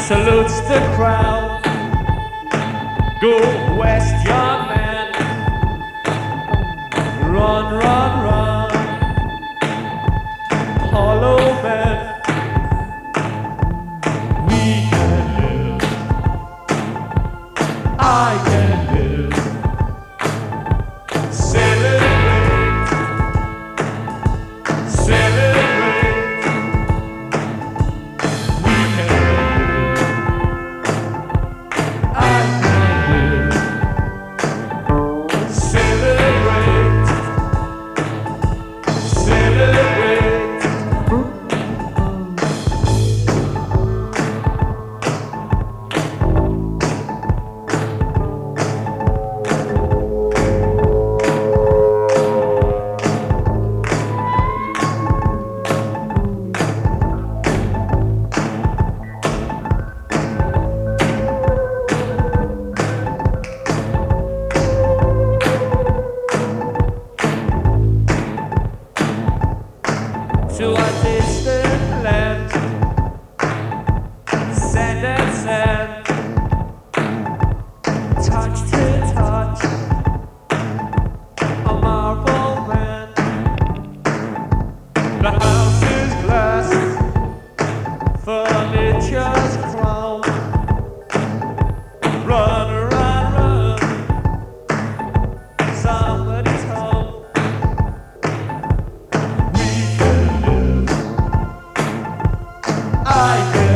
salutes the crowd. Go west, young man. Run, run, run. Hollow man. We can live. I can live. Celebrate. Celebrate. We can live. I can live. Celebrate. Celebrate. To a distant land, sand and sand, touch to touch, a marble man. The house is glass, furniture's crown. Run, run, run, somebody's home. We can live. I can